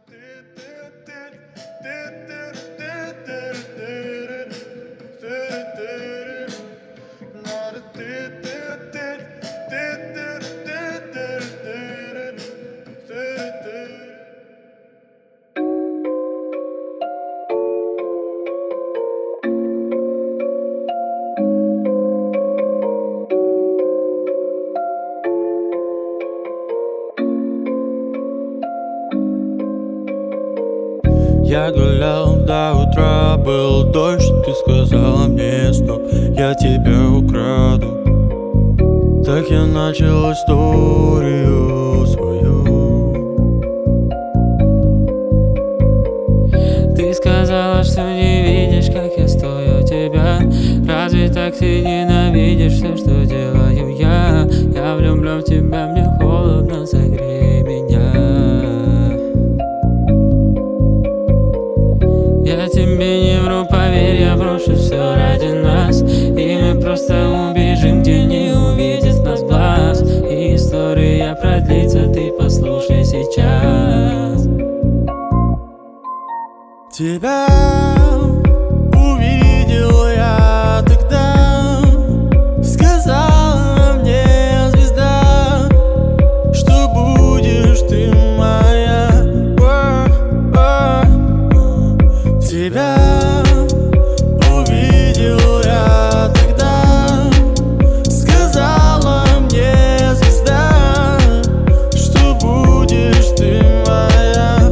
Я гулял до утра, был дождь, ты сказала мне стоп, я тебя украду. Так я начал историю свою. Ты сказала, что не видишь, как я стою тебя. Разве так ты ненавидишь все, что делаю я? Я влюблен в тебя, мне холодно, согрей меня. Я тебе не вру, поверь, я брошу все ради нас. И мы просто убежим, где не увидит нас глаз. И история продлится, ты послушай сейчас. Тебя увидел я тогда, сказала мне звезда, что будешь ты моя. Тебя увидел я тогда, сказала мне звезда, что будешь ты моя.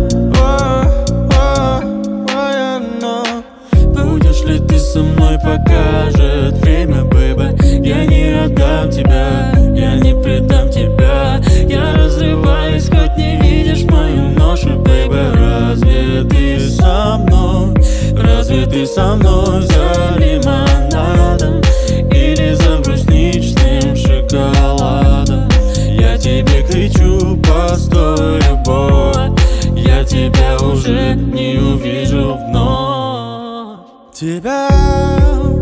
Но будешь ли ты со мной, покажет время, бэйбэ. Я не отдам тебя, я не предам тебя. Я разрываюсь, хоть не видишь мою ношу, бэйбэ. Разве ты со мной? Разве ты со мной за лимонадом или за брусничным шоколадом? Я тебе кричу: постой, любовь, я тебя уже не увижу вновь. Тебя